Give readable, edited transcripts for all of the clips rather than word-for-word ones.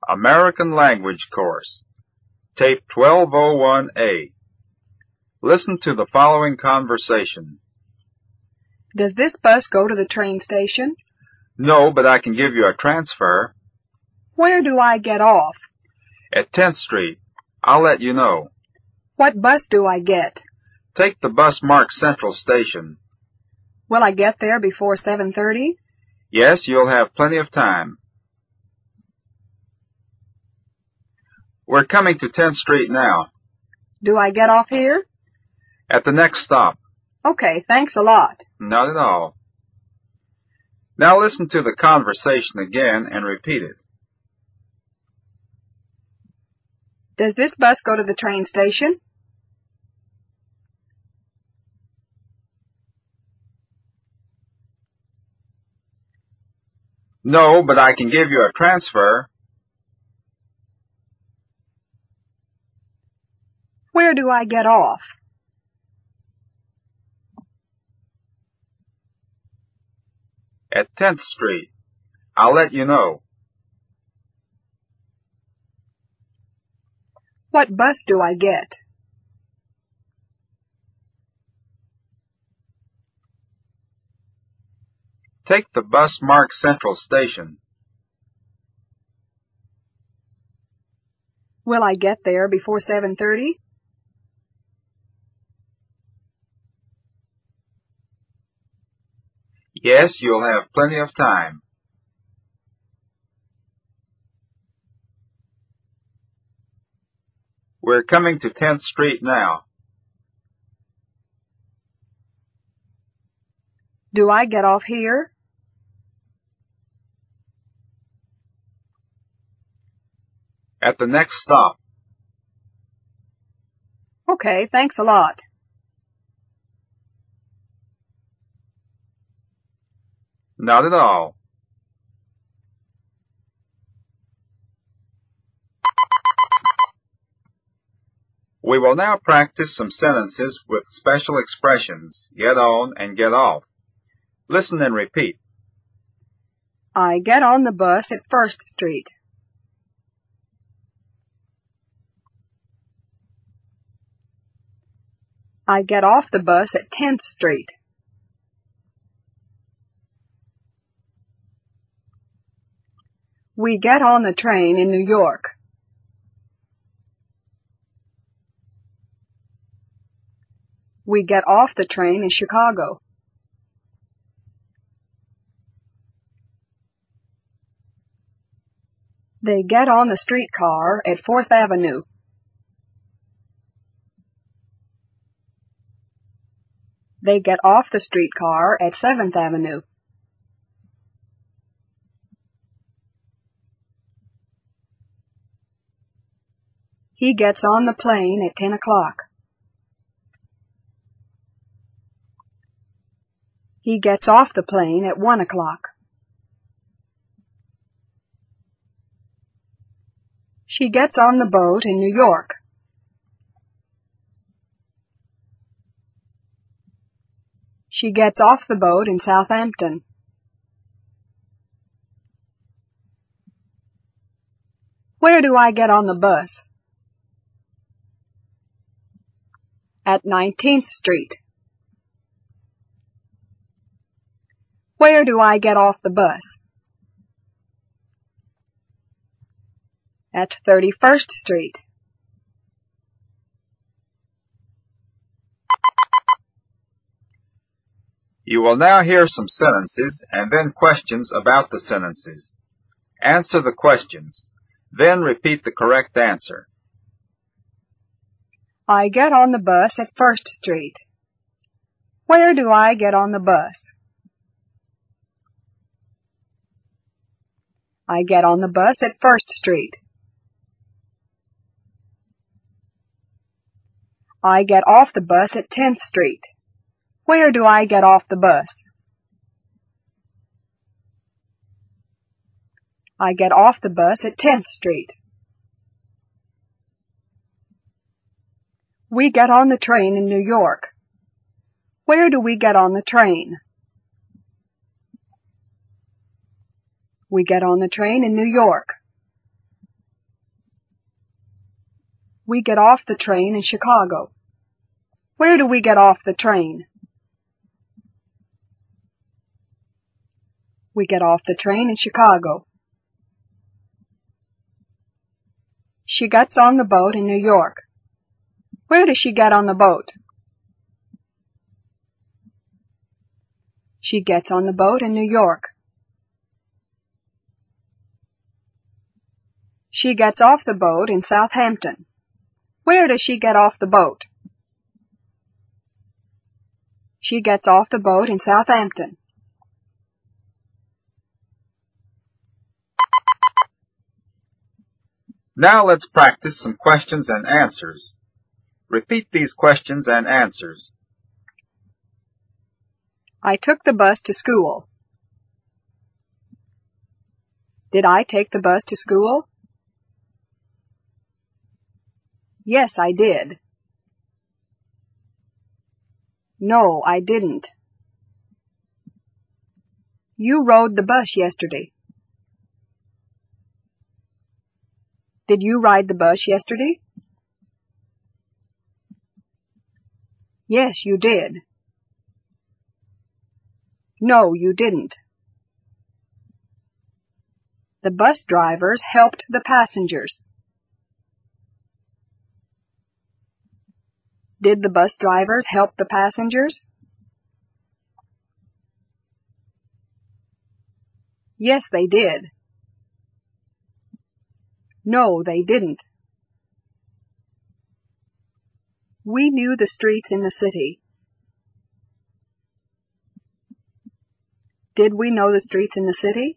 American Language Course, Tape 1201A. Listen to the following conversation. Does this bus go to the train station? No, but I can give you a transfer. Where do I get off? At 10th Street. I'll let you know. What bus do I get? Take the bus marked Central Station. Will I get there before 7:30? Yes, you'll have plenty of time. We're coming to 10th Street now. Do I get off here? At the next stop. Okay, thanks a lot. Not at all. Now listen to the conversation again and repeat it. Does this bus go to the train station? No, but I can give you a transfer. Where do I get off? At 10th Street. I'll let you know. What bus do I get? Take the bus marked Central Station. Will I get there before 7:30? Yes, you'll have plenty of time. We're coming to 10th Street now. Do I get off here? At the next stop. Okay, thanks a lot. Not at all. We will now practice some sentences with special expressions, get on and get off. Listen and repeat. I get on the bus at 1st Street. I get off the bus at 10th Street. We get on the train in New York. We get off the train in Chicago. They get on the streetcar at 4th Avenue. They get off the streetcar at 7th Avenue. He gets on the plane at 10 o'clock. He gets off the plane at 1 o'clock. She gets on the boat in New York. She gets off the boat in Southampton. Where do I get on the bus? At 19th Street. Where do I get off the bus? At 31st Street. You will now hear some sentences and then questions about the sentences. Answer the questions, then repeat the correct answer. I get on the bus at 1st Street. Where do I get on the bus? I get on the bus at 1st Street. I get off the bus at 10th Street. Where do I get off the bus? I get off the bus at 10th Street. We get on the train in New York. Where do we get on the train? We get on the train in New York. We get off the train in Chicago. Where do we get off the train? We get off the train in Chicago. She gets on the boat in New York. Where does she get on the boat? She gets on the boat in New York. She gets off the boat in Southampton. Where does she get off the boat? She gets off the boat in Southampton. Now let's practice some questions and answers. Repeat these questions and answers. I took the bus to school. Did I take the bus to school? Yes, I did. No, I didn't. You rode the bus yesterday. Did you ride the bus yesterday? Yes, you did. No, you didn't. The bus drivers helped the passengers. Did the bus drivers help the passengers? Yes, they did. No, they didn't. We knew the streets in the city. Did we know the streets in the city?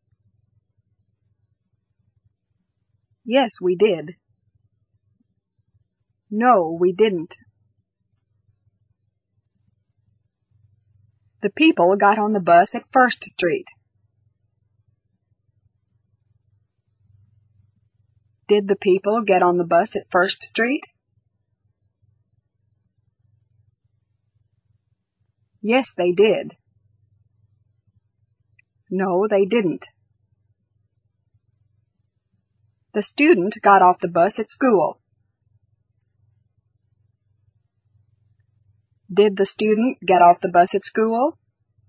Yes, we did. No, we didn't. The people got on the bus at First Street. Did the people get on the bus at First Street? Yes, they did. No, they didn't. The student got off the bus at school. Did the student get off the bus at school?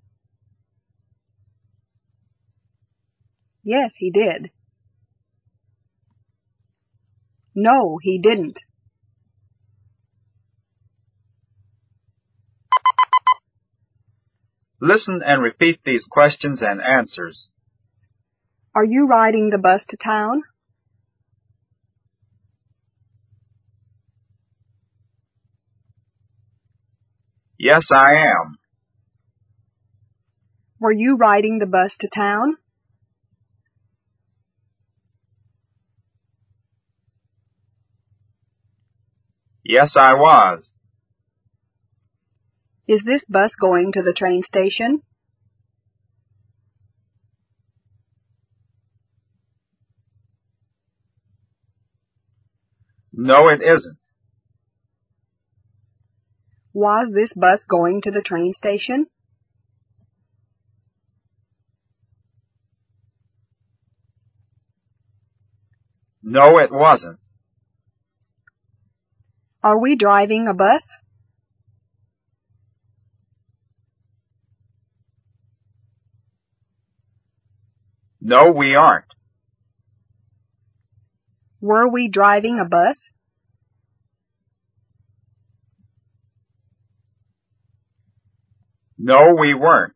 Yes, he did. No, he didn't. Listen and repeat these questions and answers. Are you riding the bus to town? Yes, I am. Were you riding the bus to town? Yes, I was. Is this bus going to the train station? No, it isn't. Was this bus going to the train station? No, it wasn't. Are we driving a bus? No, we aren't. Were we driving a bus? No, we weren't.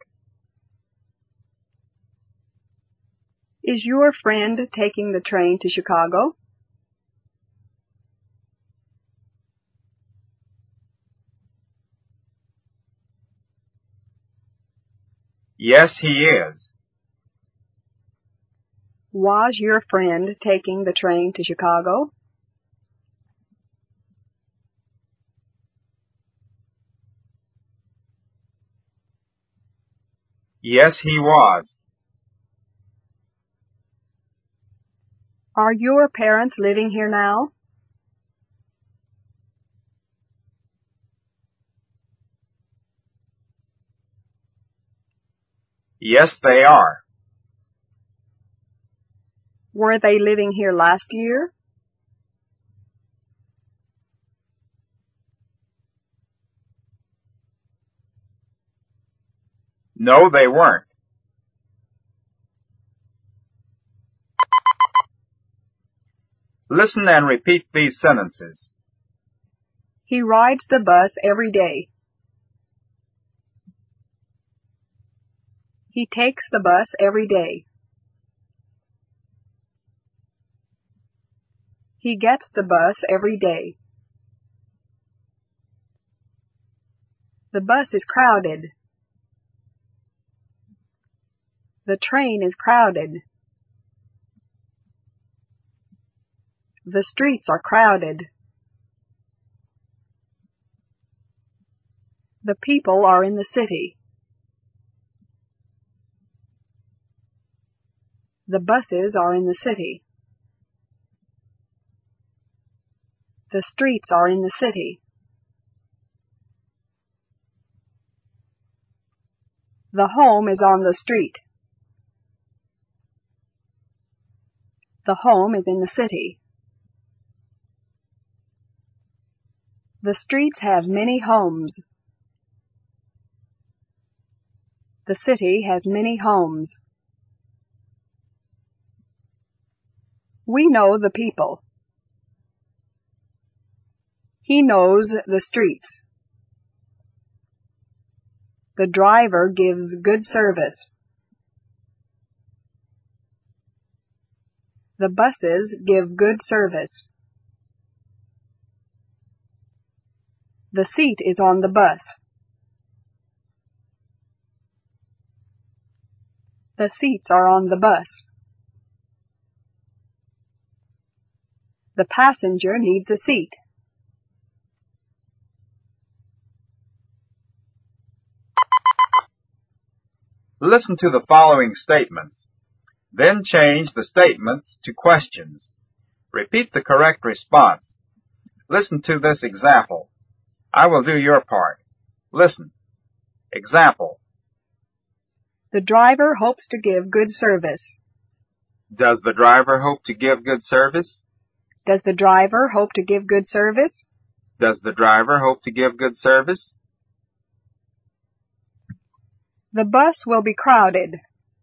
Is your friend taking the train to Chicago? Yes, he is. Was your friend taking the train to Chicago? Yes, he was. Are your parents living here now? Yes, they are. Were they living here last year? No, they weren't. Listen and repeat these sentences. He rides the bus every day. He takes the bus every day. He gets the bus every day. The bus is crowded. The train is crowded. The streets are crowded. The people are in the city. The buses are in the city. The streets are in the city. The home is on the street. The home is in the city. The streets have many homes. The city has many homes. We know the people. He knows the streets. The driver gives good service. The buses give good service. The seat is on the bus. The seats are on the bus. The passenger needs a seat. Listen to the following statements. Then change the statements to questions. Repeat the correct response. Listen to this example. I will do your part. Listen. Example. The driver hopes to give good service. Does the driver hope to give good service? Does the driver hope to give good service? Does the driver hope to give good service? The bus will be crowded.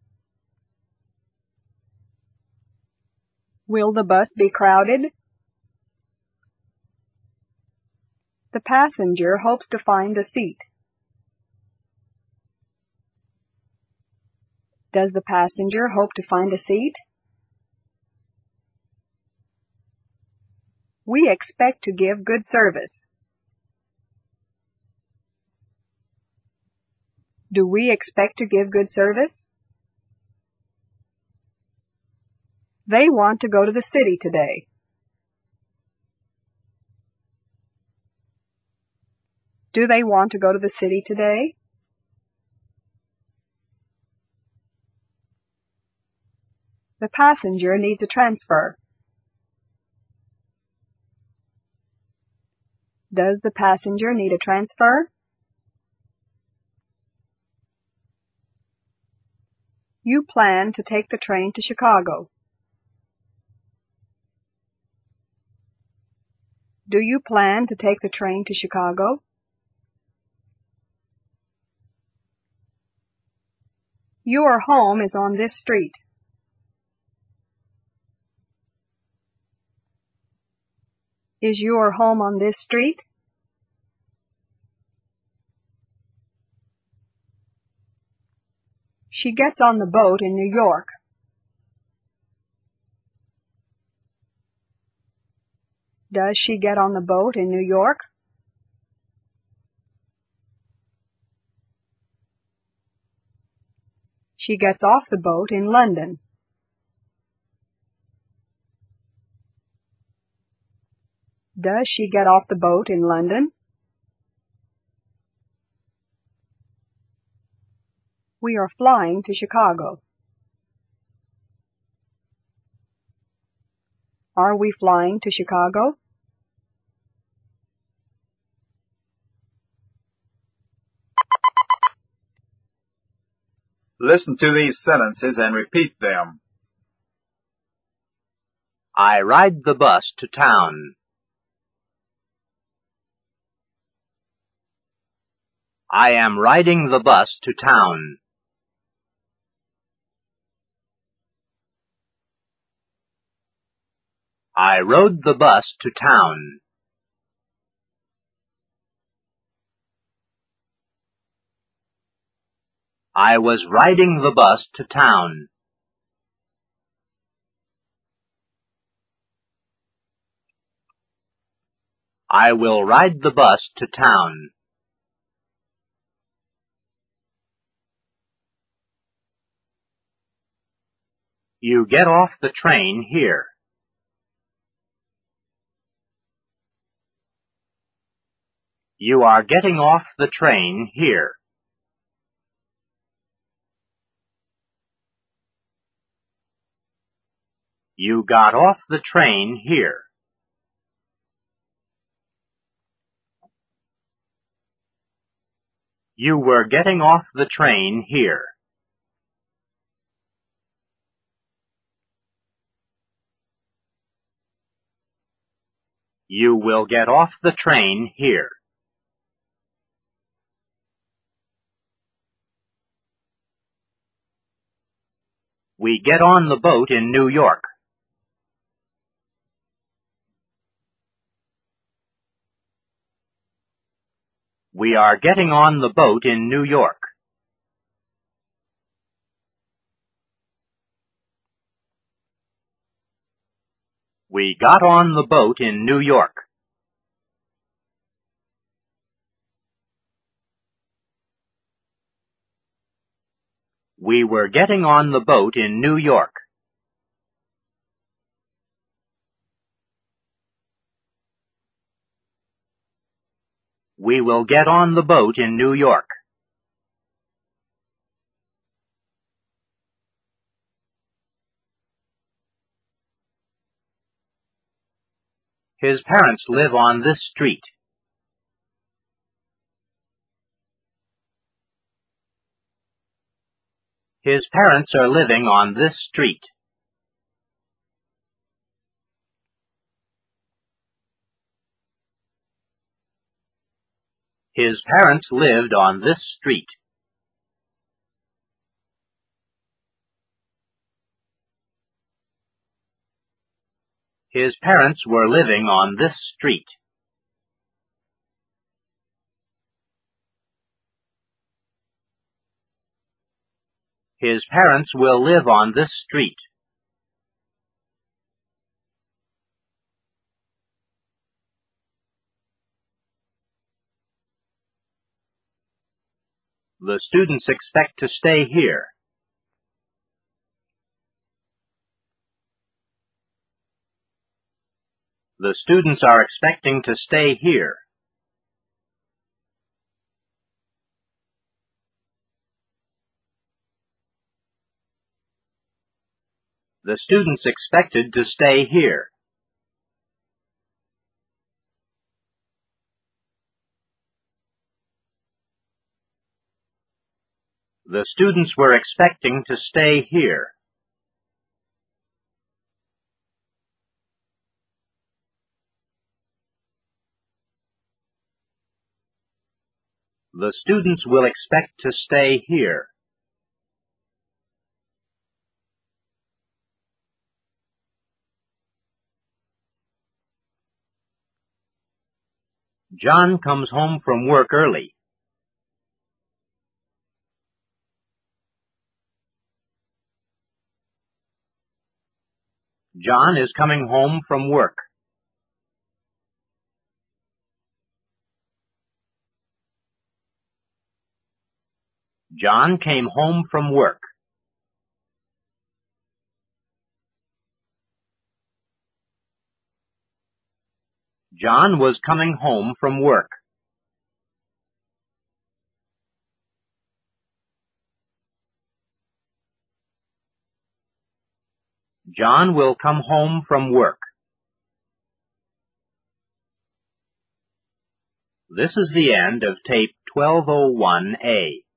Will the bus be crowded? The passenger hopes to find a seat. Does the passenger hope to find a seat? We expect to give good service. Do we expect to give good service? They want to go to the city today. Do they want to go to the city today? The passenger needs a transfer. Does the passenger need a transfer? You plan to take the train to Chicago. Do you plan to take the train to Chicago? Your home is on this street. Is your home on this street? She gets on the boat in New York. Does she get on the boat in New York? She gets off the boat in London. Does she get off the boat in London? We are flying to Chicago. Are we flying to Chicago? Listen to these sentences and repeat them. I ride the bus to town. I am riding the bus to town. I rode the bus to town. I was riding the bus to town. I will ride the bus to town. You get off the train here. You are getting off the train here. You got off the train here. You were getting off the train here. You will get off the train here. We get on the boat in New York. We are getting on the boat in New York. We got on the boat in New York. We were getting on the boat in New York. We will get on the boat in New York. His parents live on this street. His parents are living on this street. His parents lived on this street. His parents were living on this street. His parents will live on this street. The students expect to stay here. The students are expecting to stay here. The students expected to stay here. The students were expecting to stay here. The students will expect to stay here. John comes home from work early. John is coming home from work. John came home from work. John was coming home from work. John will come home from work. This is the end of tape 1201A.